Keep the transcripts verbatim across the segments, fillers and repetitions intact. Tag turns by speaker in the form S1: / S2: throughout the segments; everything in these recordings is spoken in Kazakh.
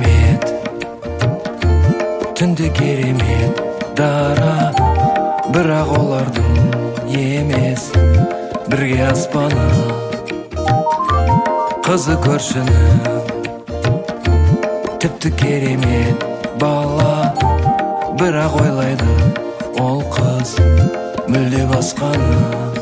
S1: керемет, түнде керемет дара, бірақ олардың емес бірге аспаны. Қызы көршінің тіпті керемет бала, бірақ ойлайды ол қыз мүлде басқаны.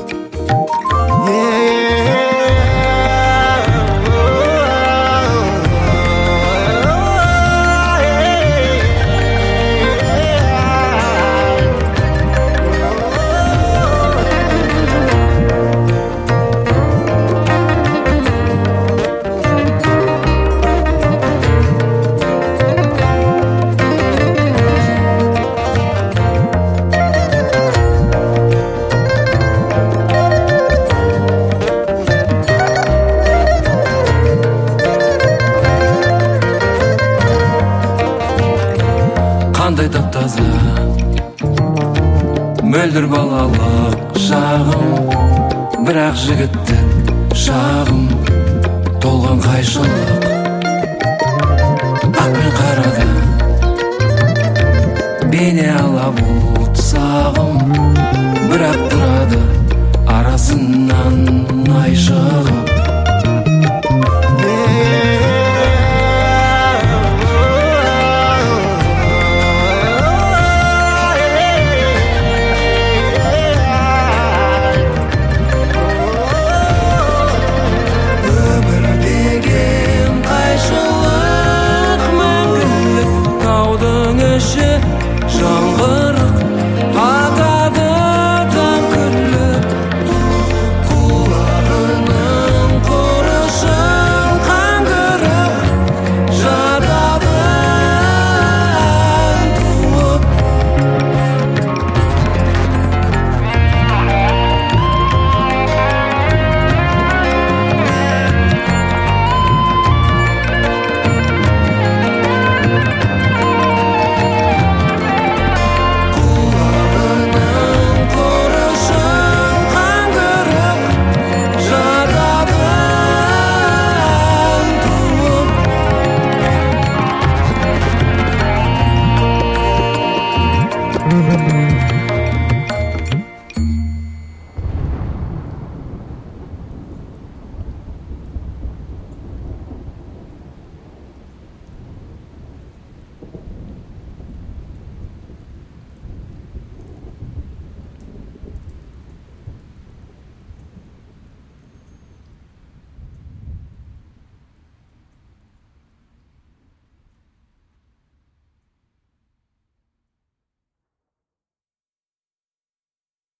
S1: Қандай таптаза мөлдір балалық шағым, бірақ жігіттік шағым толған қайшылық. Ақ пен қарада бейне ала бұлт сағым, бірақ тұрады арасынан ай шығып. Taudың іші